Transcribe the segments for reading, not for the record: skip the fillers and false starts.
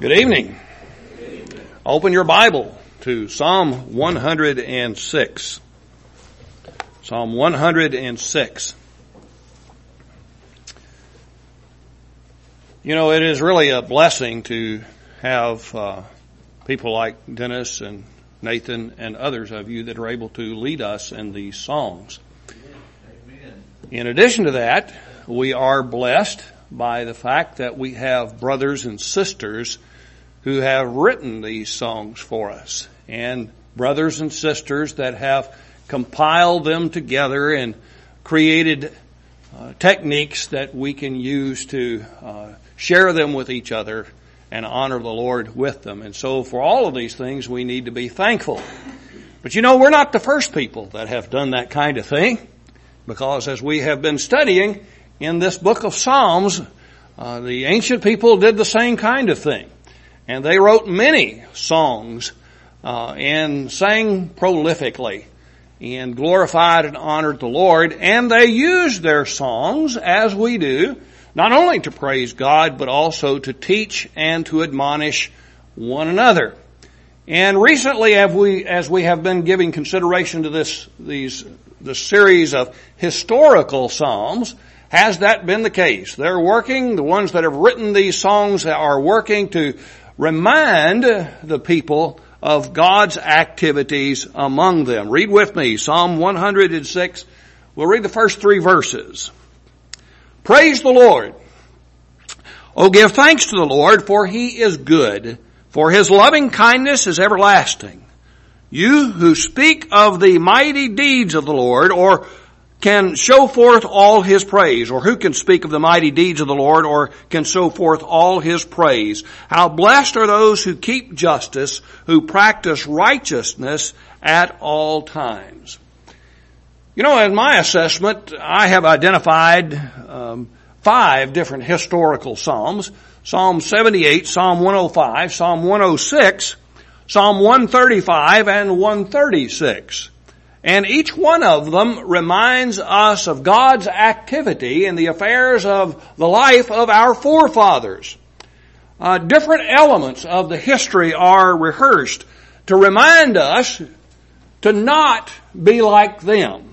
Good evening. Open your Bible to Psalm 106. Psalm 106. You know, it is really a blessing to have people like Dennis and Nathan and others of you that are able to lead us in these songs. Amen. In addition to that, we are blessed by the fact that we have brothers and sisters who have written these songs for us, and brothers and sisters that have compiled them together and created techniques that we can use to share them with each other and honor the Lord with them. And so for all of these things, we need to be thankful. But you know, we're not the first people that have done that kind of thing, because as we have been studying in this book of Psalms, the ancient people did the same kind of thing. And they wrote many songs and sang prolifically and glorified and honored the Lord. And they used their songs, as we do, not only to praise God, but also to teach and to admonish one another. And recently, as we have been giving consideration to the series of historical psalms, has that been the case? They're working, the ones that have written these songs are working to remind the people of God's activities among them. Read with me, Psalm 106. We'll read the first 3 verses. Praise the Lord. Oh, give thanks to the Lord, for He is good, for His loving kindness is everlasting. You who speak of the mighty deeds of the Lord, or can show forth all His praise, or who can speak of the mighty deeds of the Lord, or can show forth all His praise? How blessed are those who keep justice, who practice righteousness at all times. You know, in my assessment, I have identified 5 different historical psalms. Psalm 78, Psalm 105, Psalm 106, Psalm 135, and 136. And each one of them reminds us of God's activity in the affairs of the life of our forefathers. Different elements of the history are rehearsed to remind us to not be like them.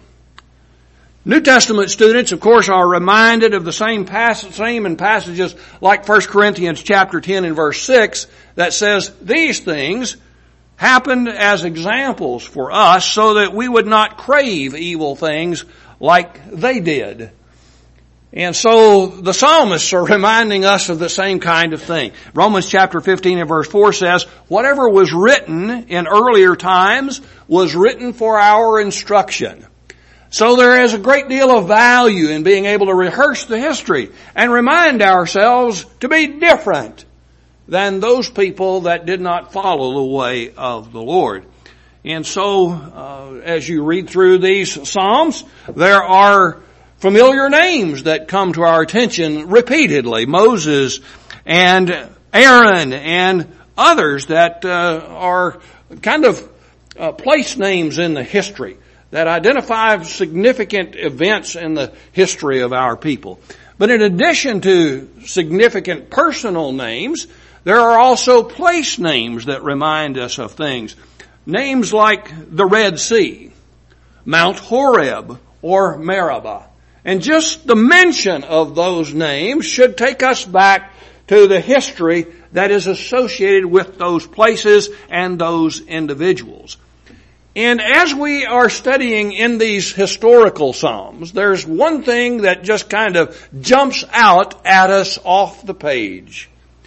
New Testament students, of course, are reminded of the same in passages like 1 Corinthians chapter 10 and verse 6 that says, these things happened as examples for us so that we would not crave evil things like they did. And so the psalmists are reminding us of the same kind of thing. Romans chapter 15 and verse 4 says, whatever was written in earlier times was written for our instruction. So there is a great deal of value in being able to rehearse the history and remind ourselves to be different than those people that did not follow the way of the Lord. And so, as you read through these Psalms, there are familiar names that come to our attention repeatedly. Moses and Aaron and others that are kind of place names in the history that identify significant events in the history of our people. But in addition to significant personal names, there are also place names that remind us of things. Names like the Red Sea, Mount Horeb, or Meribah. And just the mention of those names should take us back to the history that is associated with those places and those individuals. And as we are studying in these historical psalms, there's one thing that just kind of jumps out at us off the page.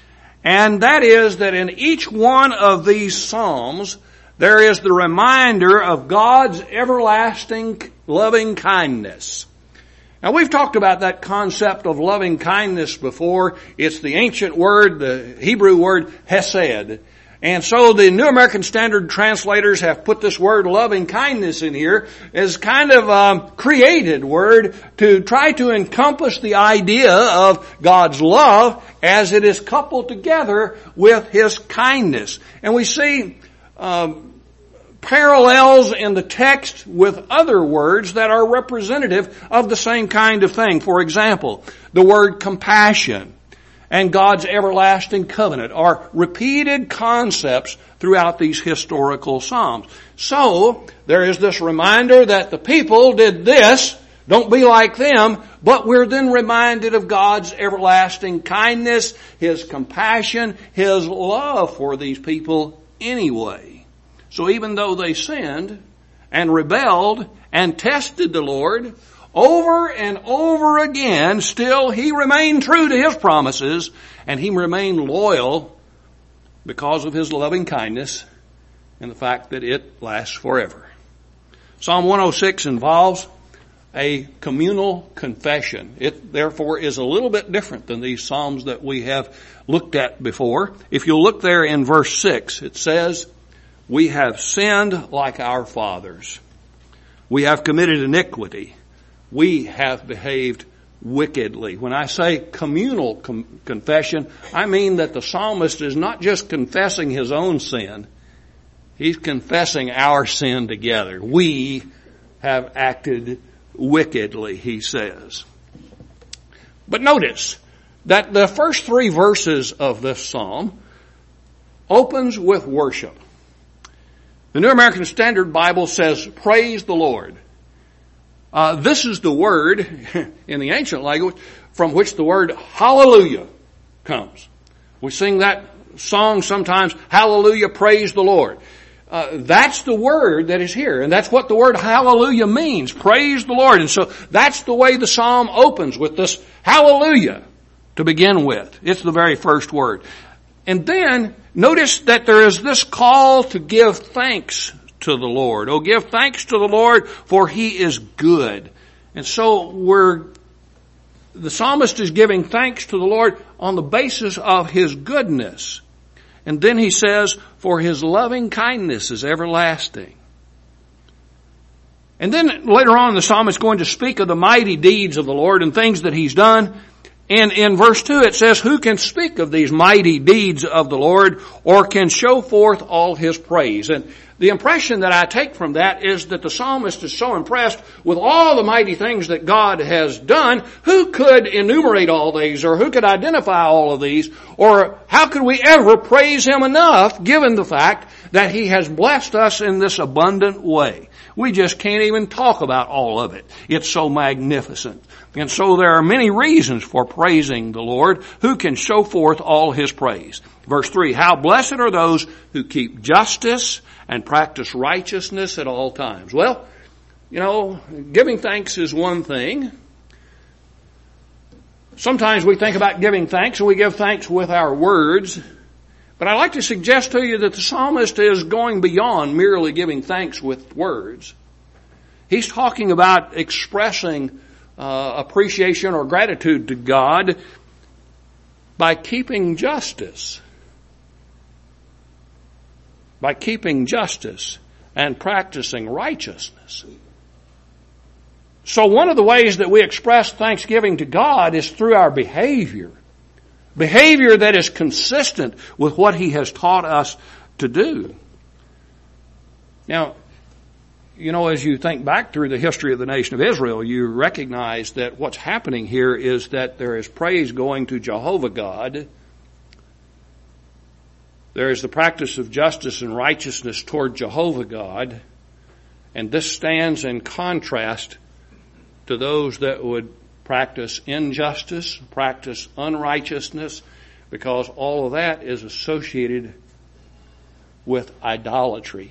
And that is that in each one of these psalms, there is the reminder of God's everlasting loving kindness. Now, we've talked about that concept of loving kindness before. It's the ancient word, the Hebrew word hesed. And so the New American Standard translators have put this word loving kindness in here as kind of a created word to try to encompass the idea of God's love as it is coupled together with His kindness. And we see parallels in the text with other words that are representative of the same kind of thing. For example, the word compassion and God's everlasting covenant are repeated concepts throughout these historical Psalms. So, there is this reminder that the people did this, don't be like them, but we're then reminded of God's everlasting kindness, His compassion, His love for these people anyway. So even though they sinned and rebelled and tested the Lord over and over again, still He remained true to His promises, and He remained loyal because of His loving kindness and the fact that it lasts forever. Psalm 106 involves a communal confession. It therefore is a little bit different than these Psalms that we have looked at before. If you'll look there in verse 6, it says, "We have sinned like our fathers. We have committed iniquity. We have behaved wickedly." When I say communal confession, I mean that the psalmist is not just confessing his own sin. He's confessing our sin together. We have acted wickedly, he says. But notice that the first 3 verses of this psalm opens with worship. The New American Standard Bible says, "Praise the Lord." This is the word in the ancient language from which the word hallelujah comes. We sing that song sometimes, "Hallelujah, praise the Lord." That's the word that is here, and that's what the word hallelujah means, praise the Lord. And so that's the way the psalm opens, with this hallelujah to begin with. It's the very first word. And then notice that there is this call to give thanks to the Lord. "Oh, give thanks to the Lord, for He is good." And so the psalmist is giving thanks to the Lord on the basis of His goodness. And then he says, "For His loving kindness is everlasting." And then later on the psalmist is going to speak of the mighty deeds of the Lord and things that He's done. And in verse 2 it says, "Who can speak of these mighty deeds of the Lord, or can show forth all His praise?" And the impression that I take from that is that the psalmist is so impressed with all the mighty things that God has done. Who could enumerate all these, or who could identify all of these, or how could we ever praise Him enough, given the fact that He has blessed us in this abundant way? We just can't even talk about all of it. It's so magnificent. And so there are many reasons for praising the Lord. Who can show forth all His praise? Verse 3, "How blessed are those who keep justice and practice righteousness at all times." Well, giving thanks is one thing. Sometimes we think about giving thanks and we give thanks with our words. But I'd like to suggest to you that the psalmist is going beyond merely giving thanks with words. He's talking about expressing appreciation or gratitude to God by keeping justice. By keeping justice and practicing righteousness. So one of the ways that we express thanksgiving to God is through our behavior. Behavior that is consistent with what He has taught us to do. Now, as you think back through the history of the nation of Israel, you recognize that what's happening here is that there is praise going to Jehovah God. There is the practice of justice and righteousness toward Jehovah God. And this stands in contrast to those that would practice injustice, practice unrighteousness, because all of that is associated with idolatry.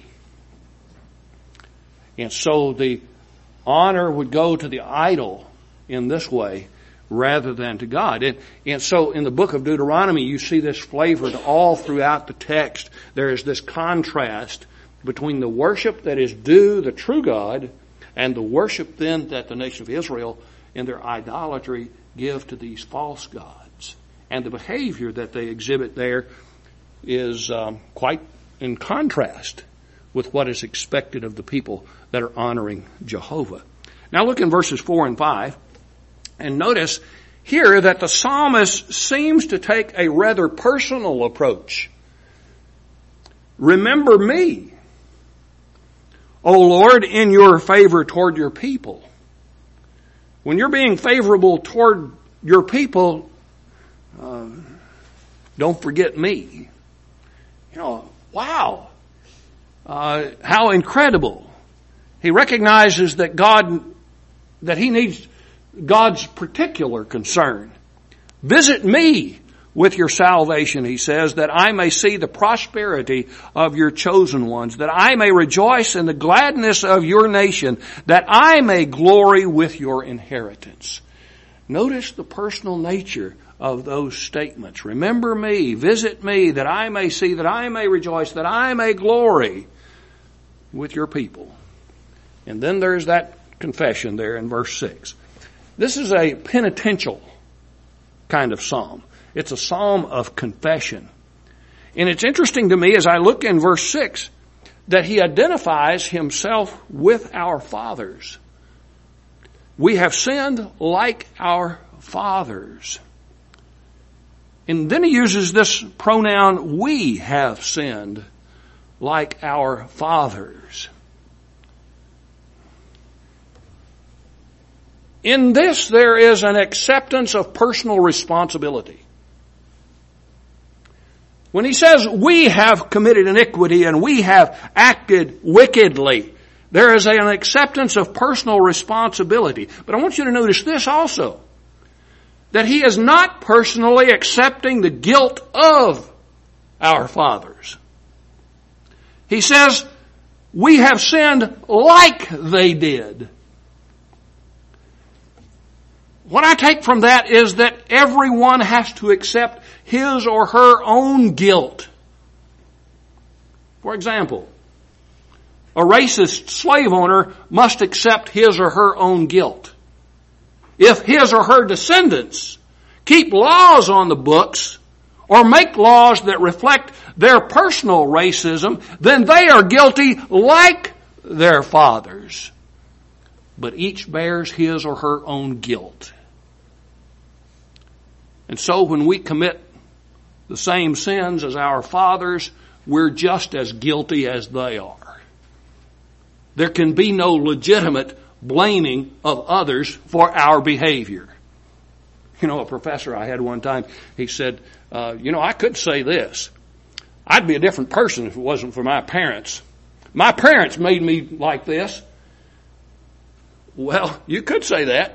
And so the honor would go to the idol in this way rather than to God. And so in the book of Deuteronomy, you see this flavored all throughout the text. There is this contrast between the worship that is due the true God and the worship then that the nation of Israel in their idolatry give to these false gods. And the behavior that they exhibit there is quite in contrast with what is expected of the people that are honoring Jehovah. Now look in verses 4 and 5. And notice here that the psalmist seems to take a rather personal approach. "Remember me, O Lord, in your favor toward your people." When you're being favorable toward your people, Don't forget me. Wow. How incredible. He recognizes that he needs God's particular concern. Visit me with your salvation, he says, that I may see the prosperity of your chosen ones, that I may rejoice in the gladness of your nation, that I may glory with your inheritance. Notice the personal nature of those statements. Remember me, visit me, that I may see, that I may rejoice, that I may glory with your people. And then there's that confession there in verse 6. This is a penitential kind of psalm. It's a psalm of confession. And it's interesting to me as I look in verse 6 that he identifies himself with our fathers. We have sinned like our fathers. And then he uses this pronoun, we have sinned like our fathers. In this, there is an acceptance of personal responsibility. When he says we have committed iniquity and we have acted wickedly, there is an acceptance of personal responsibility. But I want you to notice this also, that he is not personally accepting the guilt of our fathers. He says we have sinned like they did. What I take from that is that everyone has to accept his or her own guilt. For example, a racist slave owner must accept his or her own guilt. If his or her descendants keep laws on the books or make laws that reflect their personal racism, then they are guilty like their fathers. But each bears his or her own guilt. And so when we commit the same sins as our fathers, we're just as guilty as they are. There can be no legitimate blaming of others for our behavior. A professor I had one time, he said, I could say this. I'd be a different person if it wasn't for my parents. My parents made me like this. Well, you could say that.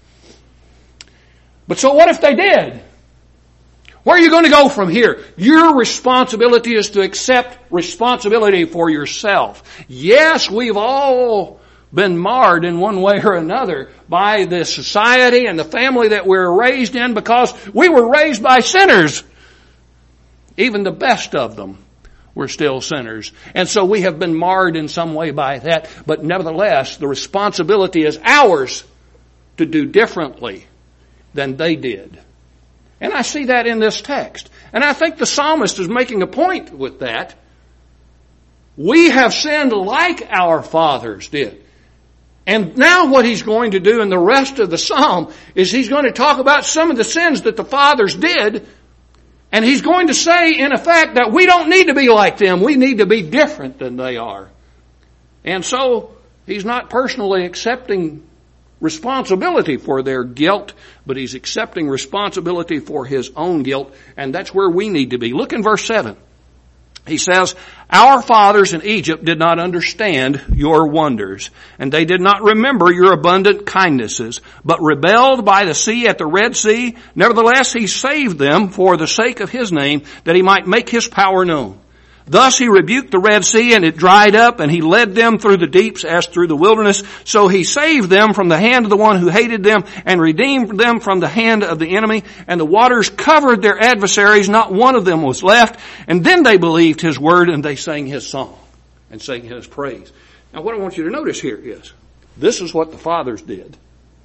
But so what if they did? Where are you going to go from here? Your responsibility is to accept responsibility for yourself. Yes, we've all been marred in one way or another by the society and the family that we're raised in because we were raised by sinners. Even the best of them were still sinners. And so we have been marred in some way by that. But nevertheless, the responsibility is ours to do differently than they did. And I see that in this text. And I think the psalmist is making a point with that. We have sinned like our fathers did. And now what he's going to do in the rest of the psalm is he's going to talk about some of the sins that the fathers did. And he's going to say, in effect, that we don't need to be like them. We need to be different than they are. And so he's not personally accepting responsibility for their guilt, but he's accepting responsibility for his own guilt, and that's where we need to be. Look in verse 7. He says, our fathers in Egypt did not understand your wonders, and they did not remember your abundant kindnesses, but rebelled by the sea at the Red Sea. Nevertheless, he saved them for the sake of his name, that he might make his power known. Thus he rebuked the Red Sea, and it dried up, and he led them through the deeps as through the wilderness. So he saved them from the hand of the one who hated them, and redeemed them from the hand of the enemy. And the waters covered their adversaries, not one of them was left. And then they believed his word, and they sang his song, and sang his praise. Now what I want you to notice here is, this is what the fathers did.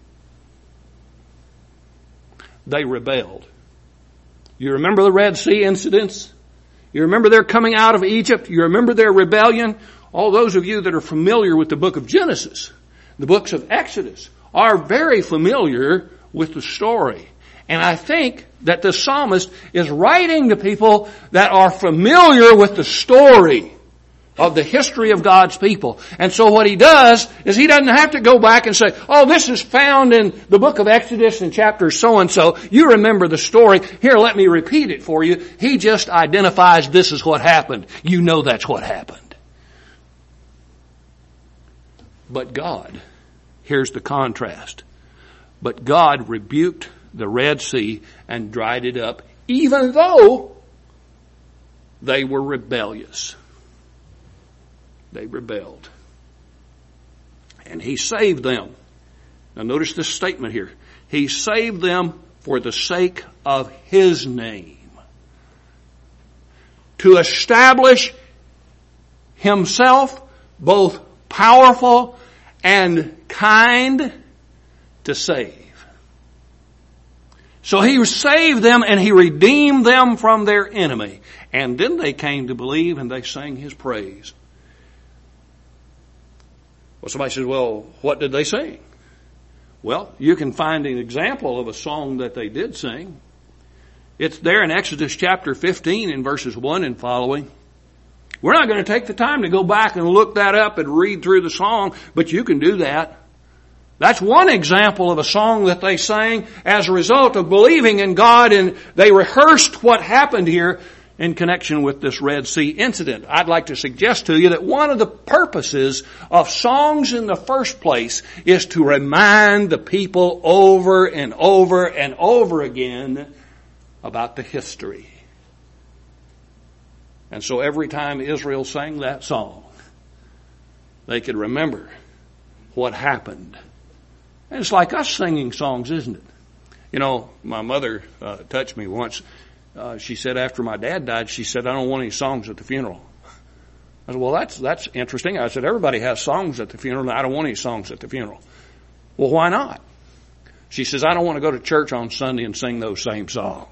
They rebelled. You remember the Red Sea incidents? You remember their coming out of Egypt? You remember their rebellion? All those of you that are familiar with the book of Genesis, the books of Exodus, are very familiar with the story. And I think that the psalmist is writing to people that are familiar with the story of the history of God's people. And so what he does is he doesn't have to go back and say, oh, this is found in the book of Exodus in chapter so-and-so. You remember the story. Here, let me repeat it for you. He just identifies this is what happened. You know that's what happened. But God, here's the contrast. But God rebuked the Red Sea and dried it up, even though they were rebellious. They rebelled. And he saved them. Now notice this statement here. He saved them for the sake of his name, to establish himself both powerful and kind to save. So he saved them and he redeemed them from their enemy. And then they came to believe and they sang his praise. Well, somebody says, well, what did they sing? Well, you can find an example of a song that they did sing. It's there in Exodus chapter 15 in verses 1 and following. We're not going to take the time to go back and look that up and read through the song, but you can do that. That's one example of a song that they sang as a result of believing in God, and they rehearsed what happened here in connection with this Red Sea incident. I'd like to suggest to you that one of the purposes of songs in the first place is to remind the people over and over and over again about the history. And so every time Israel sang that song, they could remember what happened. And it's like us singing songs, isn't it? You know, my mother touched me once. She said after my dad died, she said, I don't want any songs at the funeral. I said, well, that's interesting. I said, everybody has songs at the funeral, and I don't want any songs at the funeral. Well, why not? She says, I don't want to go to church on Sunday and sing those same songs.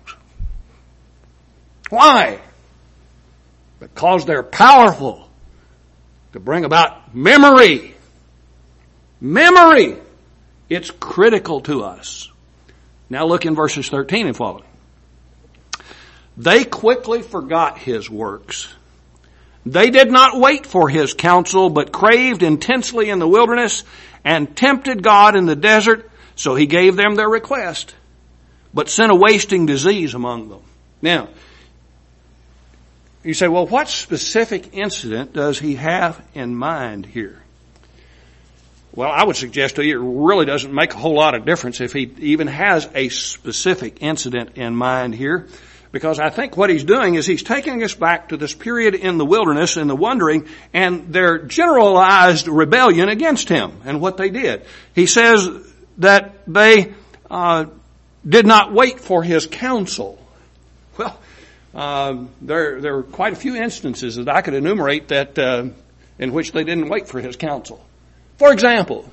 Why? Because they're powerful to bring about memory. Memory. It's critical to us. Now look in verses 13 and following. They quickly forgot his works. They did not wait for his counsel, but craved intensely in the wilderness and tempted God in the desert. So he gave them their request, but sent a wasting disease among them. Now, you say, well, what specific incident does he have in mind here? Well, I would suggest to you it really doesn't make a whole lot of difference if he even has a specific incident in mind here. Because I think what he's doing is he's taking us back to this period in the wilderness and the wandering and their generalized rebellion against him and what they did. He says that they did not wait for his counsel. Well, there are quite a few instances that I could enumerate that in which they didn't wait for his counsel. For example,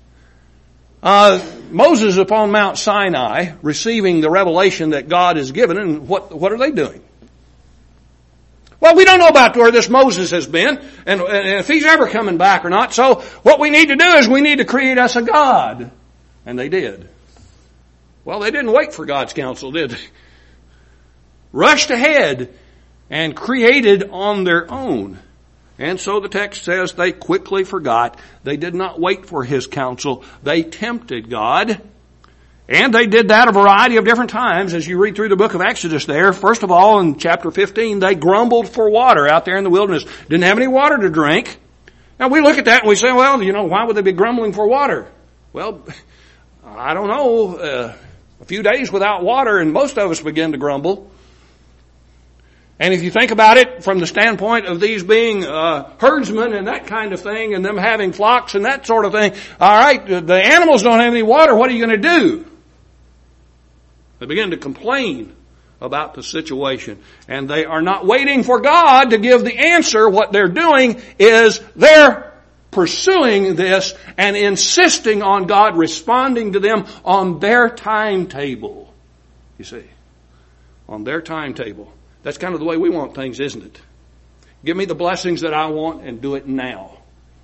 Moses upon Mount Sinai receiving the revelation that God has given, and what are they doing? Well, we don't know about where this Moses has been and if he's ever coming back or not. So what we need to do is we need to create us a God. And they did. Well, they didn't wait for God's counsel, did they? Rushed ahead and created on their own. And so the text says they quickly forgot. They did not wait for his counsel. They tempted God. And they did that a variety of different times as you read through the book of Exodus there. First of all, in chapter 15, they grumbled for water out there in the wilderness. Didn't have any water to drink. Now we look at that and we say, well, why would they be grumbling for water? Well, I don't know. A few days without water and most of us begin to grumble. And if you think about it from the standpoint of these being herdsmen and that kind of thing and them having flocks and that sort of thing, all right, the animals don't have any water, what are you going to do? They begin to complain about the situation. And they are not waiting for God to give the answer. What they're doing is they're pursuing this and insisting on God responding to them on their timetable. You see, on their timetable. That's kind of the way we want things, isn't it? Give me the blessings that I want and do it now.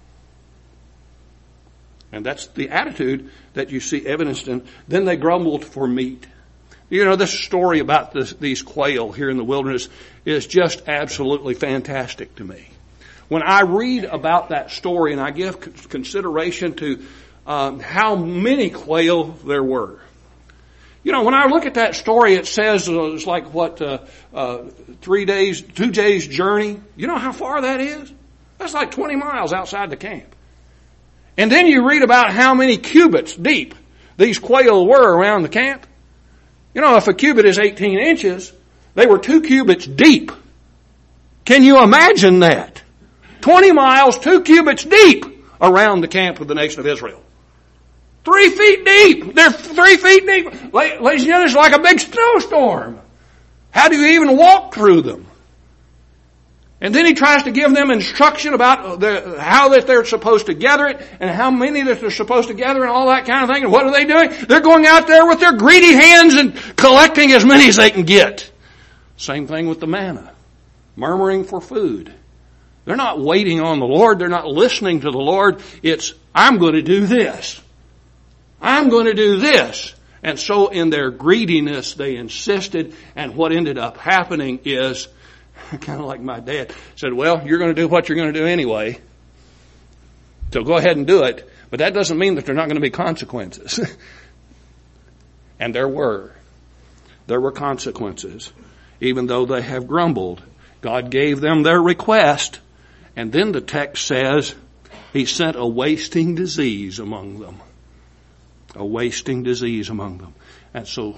And that's the attitude that you see evidenced in. Then they grumbled for meat. This story about these quail here in the wilderness is just absolutely fantastic to me. when I read about that story and I give consideration to how many quail there were. You know, when I look at that story, it says it's like 2 days journey. You know how far that is? That's like 20 miles outside the camp. And then you read about how many cubits deep these quail were around the camp. You know, if a cubit is 18 inches, they were 2 cubits deep. Can you imagine that? 20 miles, 2 cubits deep around the camp of the nation of Israel. 3 feet deep. They're 3 feet deep. Ladies and gentlemen, it's like a big snowstorm. How do you even walk through them? And then he tries to give them instruction about how that they're supposed to gather it and how many that they're supposed to gather and all that kind of thing. And what are they doing? They're going out there with their greedy hands and collecting as many as they can get. Same thing with the manna. Murmuring for food. They're not waiting on the Lord. They're not listening to the Lord. It's, I'm going to do this. I'm going to do this. And so in their greediness, they insisted. And what ended up happening is, kind of like my dad said, well, you're going to do what you're going to do anyway. So go ahead and do it. But that doesn't mean that there are not going to be consequences. And there were. There were consequences. Even though they have grumbled. God gave them their request. And then the text says, He sent a wasting disease among them. A wasting disease among them. And so,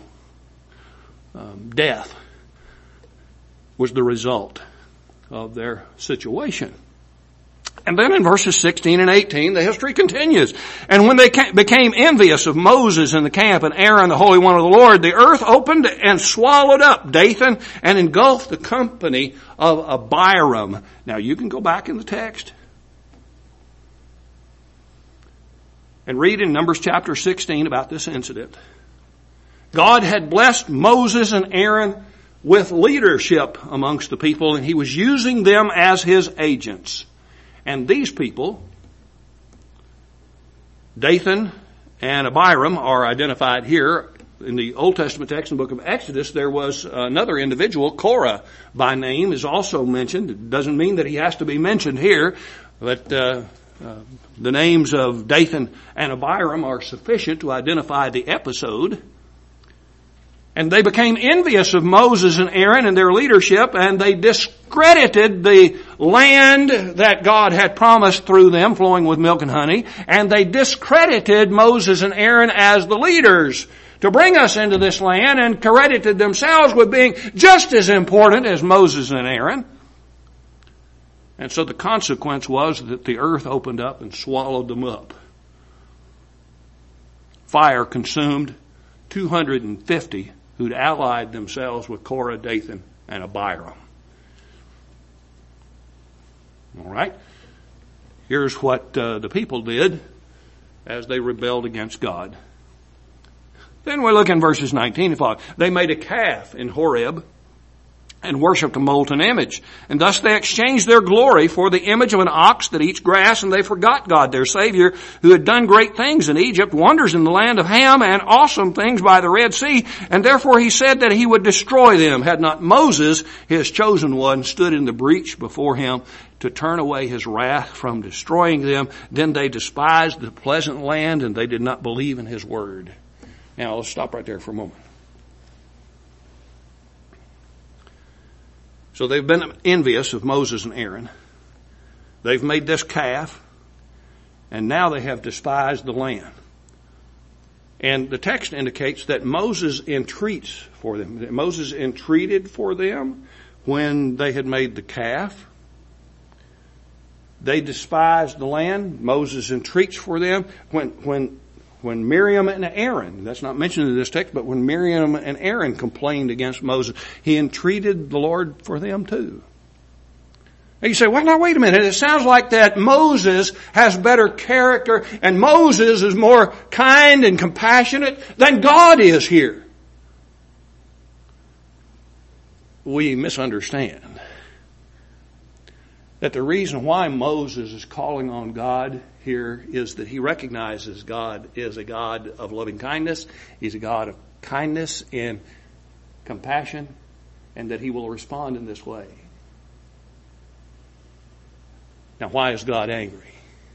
death was the result of their situation. And then in verses 16 and 18, the history continues. And when they became envious of Moses in the camp and Aaron, the Holy One of the Lord, the earth opened and swallowed up Dathan and engulfed the company of Abiram. Now you can go back in the text and read in Numbers chapter 16 about this incident. God had blessed Moses and Aaron with leadership amongst the people, and He was using them as His agents. And these people, Dathan and Abiram, are identified here. In the Old Testament text in the book of Exodus, there was another individual, Korah by name, is also mentioned. It doesn't mean that he has to be mentioned here, but the names of Dathan and Abiram are sufficient to identify the episode. And they became envious of Moses and Aaron and their leadership, and they discredited the land that God had promised through them, flowing with milk and honey, and they discredited Moses and Aaron as the leaders to bring us into this land, and credited themselves with being just as important as Moses and Aaron. And so the consequence was that the earth opened up and swallowed them up. Fire consumed 250 who'd allied themselves with Korah, Dathan, and Abiram. All right. Here's what the people did as they rebelled against God. Then we look in verses 19 and following. They made a calf in Horeb and worshipped a molten image. And thus they exchanged their glory for the image of an ox that eats grass, and they forgot God, their Savior, who had done great things in Egypt, wonders in the land of Ham, and awesome things by the Red Sea. And therefore He said that He would destroy them, had not Moses, His chosen one, stood in the breach before Him to turn away His wrath from destroying them. Then they despised the pleasant land, and they did not believe in His word. Now let's stop right there for a moment. So they've been envious of Moses and Aaron. They've made this calf, and now they have despised the land. And the text indicates that Moses entreats for them. That Moses entreated for them when they had made the calf. They despised the land. Moses entreats for them when Miriam and Aaron, that's not mentioned in this text, but when Miriam and Aaron complained against Moses, he entreated the Lord for them too. And you say, well, now wait a minute. It sounds like that Moses has better character and Moses is more kind and compassionate than God is here. We misunderstand that the reason why Moses is calling on God here is that he recognizes God is a God of loving kindness. He's a God of kindness and compassion, and that He will respond in this way. Now, why is God angry?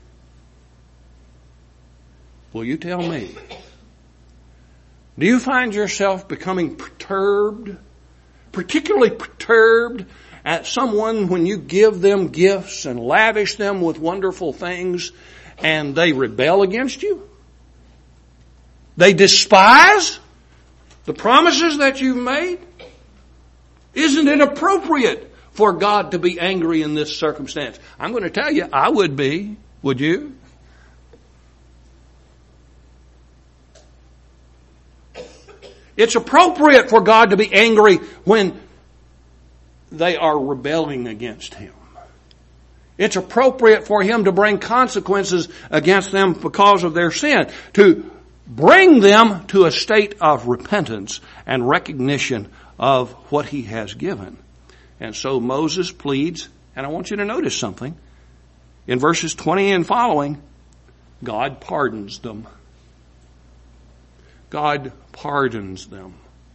Will you tell me? Do you find yourself becoming perturbed, particularly perturbed at someone when you give them gifts and lavish them with wonderful things and they rebel against you? They despise the promises that you've made? Isn't it appropriate for God to be angry in this circumstance? I'm going to tell you, I would be. Would you? It's appropriate for God to be angry when they are rebelling against Him. It's appropriate for Him to bring consequences against them because of their sin, to bring them to a state of repentance and recognition of what He has given. And so Moses pleads, and I want you to notice something. In verses 20 and following, God pardons them. God pardons them.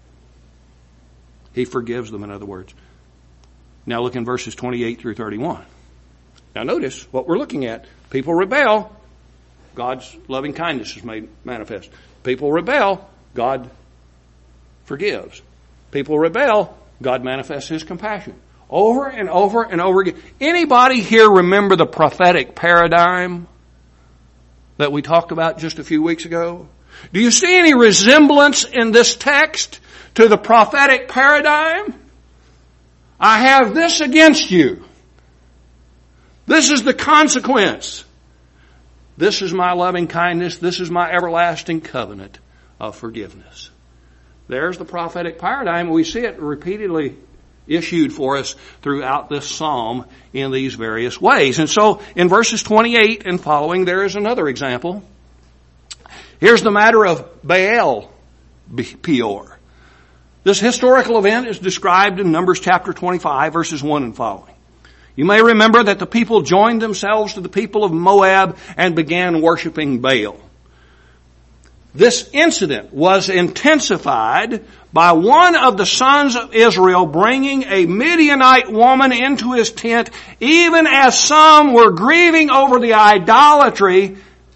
He forgives them, in other words. Now look in verses 28 through 31. Now notice what we're looking at. People rebel, God's loving kindness is made manifest. People rebel, God forgives. People rebel, God manifests His compassion. Over and over and over again. Anybody here remember the prophetic paradigm that we talked about just a few weeks ago? Do you see any resemblance in this text to the prophetic paradigm? I have this against you. This is the consequence. This is my loving kindness. This is my everlasting covenant of forgiveness. There's the prophetic paradigm. We see it repeatedly issued for us throughout this psalm in these various ways. And so in verses 28 and following, there is another example. Here's the matter of Baal Peor. This historical event is described in Numbers chapter 25, verses 1 and following. You may remember that the people joined themselves to the people of Moab and began worshiping Baal. This incident was intensified by one of the sons of Israel bringing a Midianite woman into his tent, even as some were grieving over the idolatry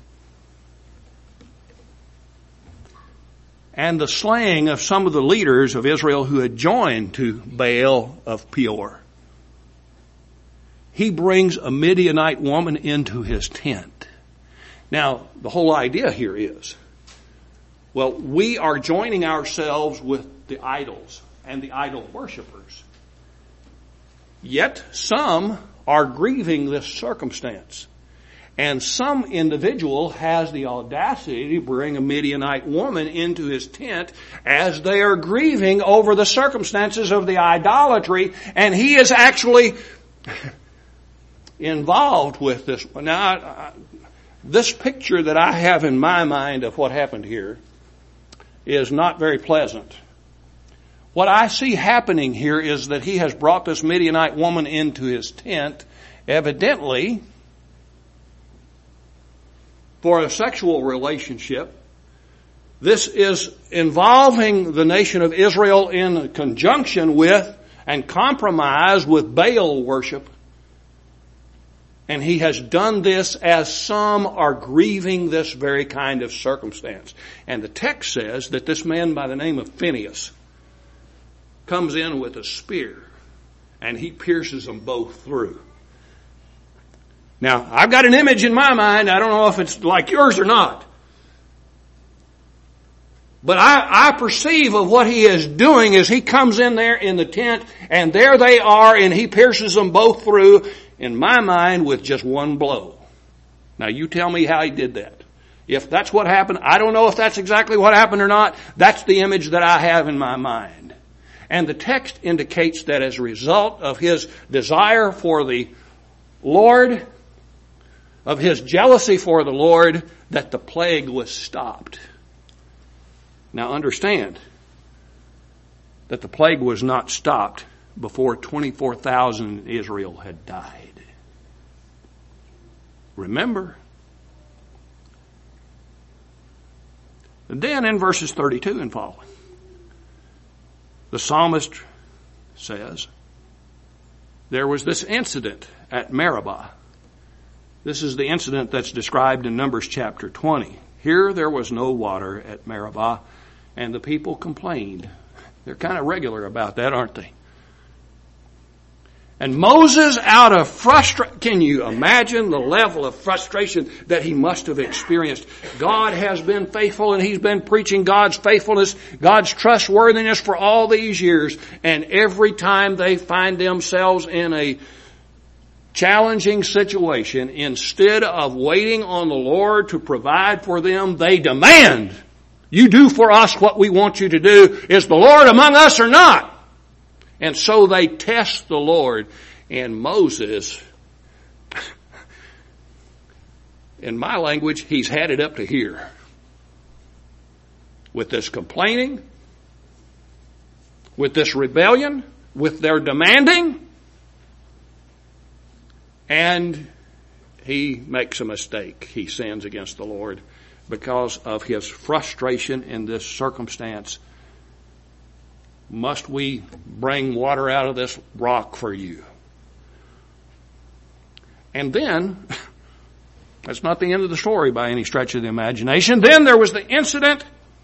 and the slaying of some of the leaders of Israel who had joined to Baal of Peor. He brings a Midianite woman into his tent. Now, the whole idea here is, well, we are joining ourselves with the idols and the idol worshipers. Yet some are grieving this circumstance. And some individual has the audacity to bring a Midianite woman into his tent as they are grieving over the circumstances of the idolatry, and he is actually involved with this. Now, this picture that I have in my mind of what happened here is not very pleasant. What I see happening here is that he has brought this Midianite woman into his tent, evidently for a sexual relationship. This is involving the nation of Israel in conjunction with and compromise with Baal worship. And he has done this as some are grieving this very kind of circumstance. And the text says that this man by the name of Phinehas comes in with a spear and he pierces them both through. Now, I've got an image in my mind. I don't know if it's like yours or not. But I perceive of what he is doing is he comes in there in the tent and there they are and he pierces them both through, in my mind, with just one blow. Now, you tell me how he did that. If that's what happened, I don't know if that's exactly what happened or not. That's the image that I have in my mind. And the text indicates that as a result of his desire for the Lord, of his jealousy for the Lord, that the plague was stopped. Now understand that the plague was not stopped before 24,000 in Israel had died. Remember. And then in verses 32 and following, the psalmist says, there was this incident at Meribah. This is the incident that's described in Numbers chapter 20. Here there was no water at Meribah, and the people complained. They're kind of regular about that, aren't they? And Moses, out of frustration, can you imagine the level of frustration that he must have experienced? God has been faithful, and he's been preaching God's faithfulness, God's trustworthiness for all these years. And every time they find themselves in a challenging situation, instead of waiting on the Lord to provide for them, they demand, you do for us what we want you to do. Is the Lord among us or not? And so they test the Lord. And Moses, in my language, he's had it up to here. With this complaining, with this rebellion, with their demanding. And he makes a mistake. He sins against the Lord because of his frustration in this circumstance. Must we bring water out of this rock for you? And then, that's not the end of the story by any stretch of the imagination. Then there was the incident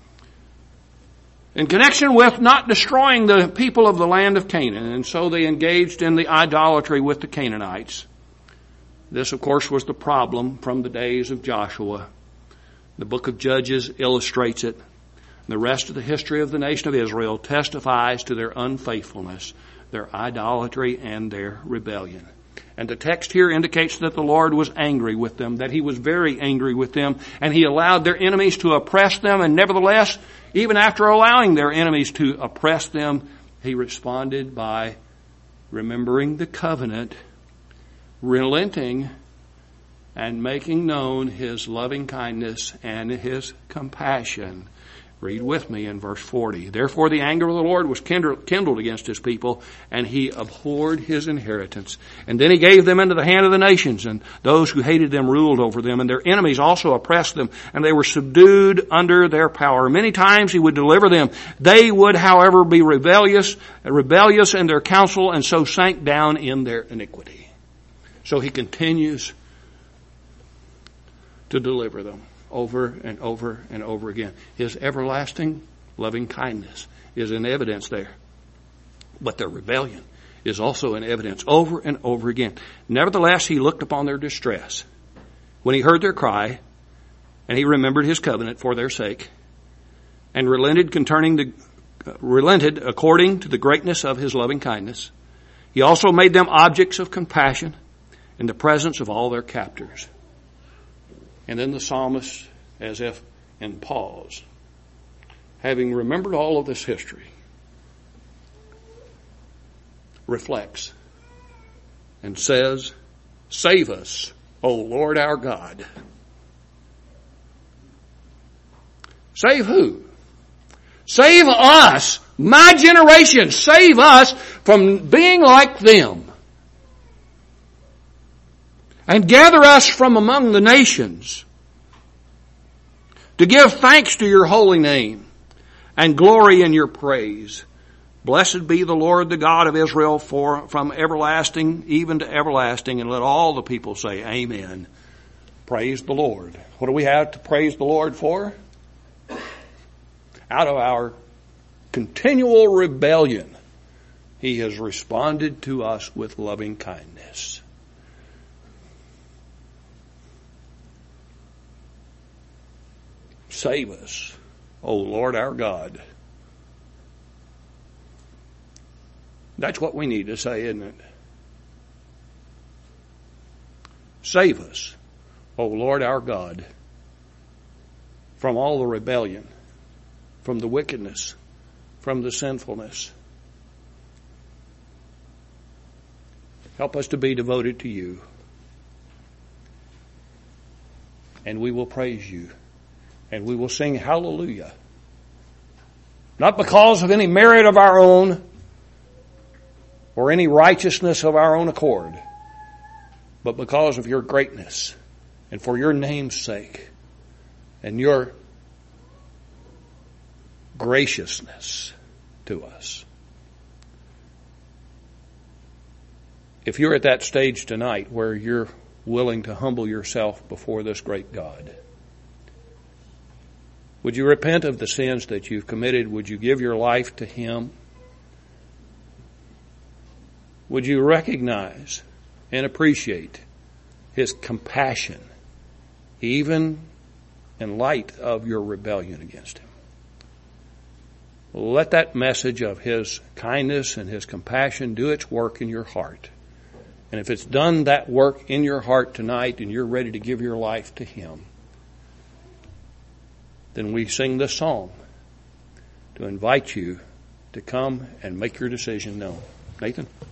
in connection with not destroying the people of the land of Canaan. And so they engaged in the idolatry with the Canaanites. This, of course, was the problem from the days of Joshua. The book of Judges illustrates it. The rest of the history of the nation of Israel testifies to their unfaithfulness, their idolatry, and their rebellion. And the text here indicates that the Lord was angry with them, that he was very angry with them, and he allowed their enemies to oppress them. And nevertheless, even after allowing their enemies to oppress them, he responded by remembering the covenant, relenting, and making known his loving kindness and his compassion. Read with me in verse 40. Therefore the anger of the Lord was kindled against his people, and he abhorred his inheritance. And then he gave them into the hand of the nations, and those who hated them ruled over them, and their enemies also oppressed them, and they were subdued under their power. Many times he would deliver them. They would, however, be rebellious in their counsel, and so sank down in their iniquity. So he continues to deliver them over and over and over again. His everlasting loving kindness is in evidence there. But their rebellion is also in evidence over and over again. Nevertheless, he looked upon their distress when he heard their cry, and he remembered his covenant for their sake, and relented according to the greatness of his loving kindness. He also made them objects of compassion in the presence of all their captors. And then the psalmist, as if in pause, having remembered all of this history, reflects and says, "Save us, O Lord our God." Save who? Save us, my generation. Save us from being like them. And gather us from among the nations to give thanks to your holy name and glory in your praise. Blessed be the Lord, the God of Israel, from everlasting even to everlasting. And let all the people say, Amen. Praise the Lord. What do we have to praise the Lord for? Out of our continual rebellion, he has responded to us with loving kindness. Save us, O Lord our God. That's what we need to say, isn't it? Save us, O Lord our God, from all the rebellion, from the wickedness, from the sinfulness. Help us to be devoted to you. And we will praise you. And we will sing hallelujah. Not because of any merit of our own or any righteousness of our own accord, but because of your greatness and for your name's sake and your graciousness to us. If you're at that stage tonight where you're willing to humble yourself before this great God? Would you repent of the sins that you've committed? Would you give your life to Him? Would you recognize and appreciate His compassion, even in light of your rebellion against Him? Let that message of His kindness and His compassion do its work in your heart. And if it's done that work in your heart tonight and you're ready to give your life to Him, then we sing this song to invite you to come and make your decision known. Nathan?